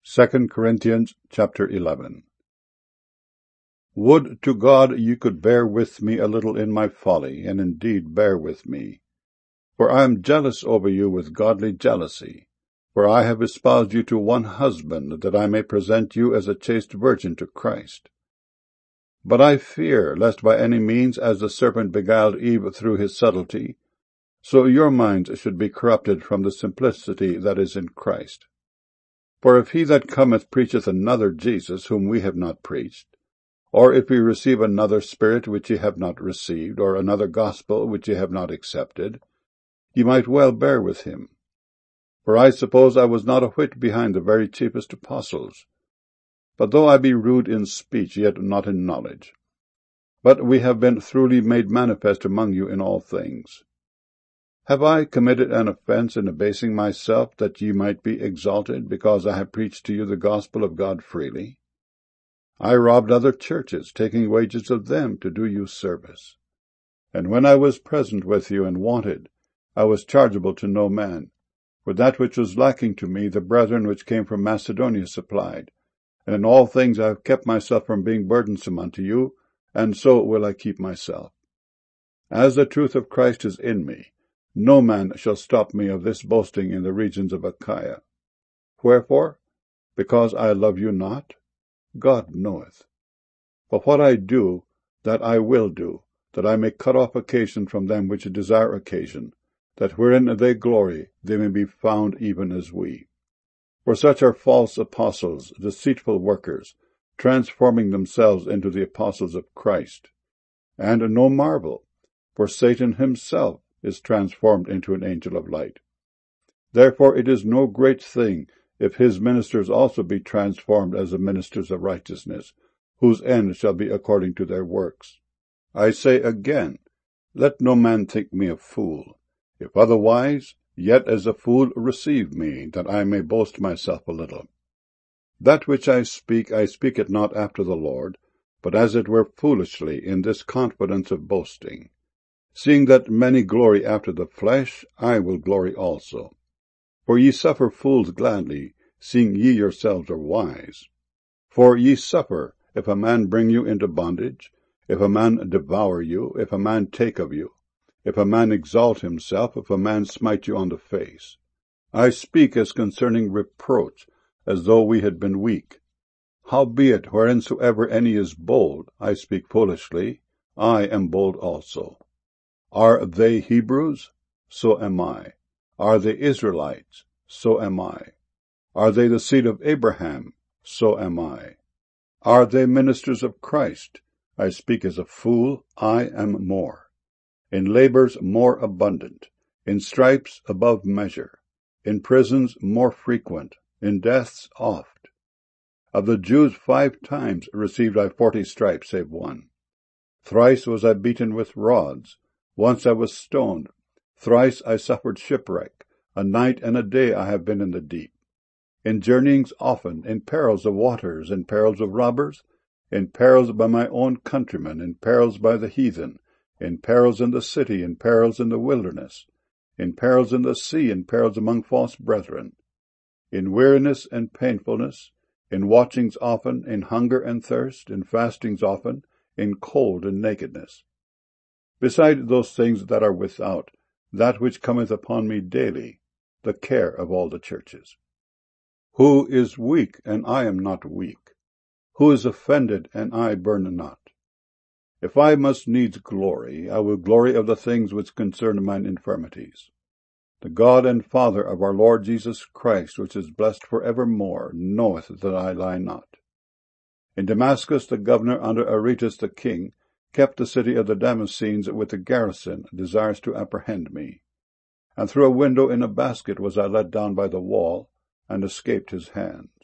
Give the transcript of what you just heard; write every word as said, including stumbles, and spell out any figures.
Second Corinthians chapter eleven. Would to God you could bear with me a little in my folly, and indeed bear with me. For I am jealous over you with godly jealousy. For I have espoused you to one husband, that I may present you as a chaste virgin to Christ. But I fear, lest by any means, as the serpent beguiled Eve through his subtlety, so your minds should be corrupted from the simplicity that is in Christ. For if he that cometh preacheth another Jesus, whom we have not preached, or if we receive another Spirit which ye have not received, or another gospel which ye have not accepted, ye might well bear with him. For I suppose I was not a whit behind the very chiefest apostles. But though I be rude in speech, yet not in knowledge. But we have been throughly made manifest among you in all things. Have I committed an offense in abasing myself, that ye might be exalted, because I have preached to you the gospel of God freely? I robbed other churches, taking wages of them to do you service. And when I was present with you and wanted, I was chargeable to no man. For that which was lacking to me, the brethren which came from Macedonia supplied. And in all things I have kept myself from being burdensome unto you, and so will I keep myself. As the truth of Christ is in me, no man shall stop me of this boasting in the regions of Achaia. Wherefore? Because I love you not? God knoweth. But what I do, that I will do, that I may cut off occasion from them which desire occasion, that wherein they glory, they may be found even as we. For such are false apostles, deceitful workers, transforming themselves into the apostles of Christ. And no marvel, for Satan himself is transformed into an angel of light. Therefore it is no great thing if his ministers also be transformed as the ministers of righteousness, whose end shall be according to their works. I say again, let no man think me a fool. If otherwise, yet as a fool receive me, that I may boast myself a little. That which I speak, I speak it not after the Lord, but as it were foolishly, in this confidence of boasting. Seeing that many glory after the flesh, I will glory also. For ye suffer fools gladly, seeing ye yourselves are wise. For ye suffer, if a man bring you into bondage, if a man devour you, if a man take of you, if a man exalt himself, if a man smite you on the face. I speak as concerning reproach, as though we had been weak. Howbeit, whereinsoever any is bold, I speak foolishly, I am bold also. Are they Hebrews? So am I. Are they Israelites? So am I. Are they the seed of Abraham? So am I. Are they ministers of Christ? I speak as a fool, I am more. In labors more abundant, in stripes above measure, in prisons more frequent, in deaths oft. Of the Jews five times received I forty stripes, save one. Thrice was I beaten with rods. Once I was stoned. Thrice I suffered shipwreck. A night and a day I have been in the deep. In journeyings often, in perils of waters, in perils of robbers, in perils by my own countrymen, in perils by the heathen, in perils in the city, in perils in the wilderness, in perils in the sea, in perils among false brethren, in weariness and painfulness, in watchings often, in hunger and thirst, in fastings often, in cold and nakedness. Beside those things that are without, that which cometh upon me daily, the care of all the churches. Who is weak, and I am not weak? Who is offended, and I burn not? If I must needs glory, I will glory of the things which concern mine infirmities. The God and Father of our Lord Jesus Christ, which is blessed for evermore, knoweth that I lie not. In Damascus the governor under Aretas the king kept the city of the Damascenes with a garrison, desirous to apprehend me. And through a window in a basket was I let down by the wall, and escaped his hand.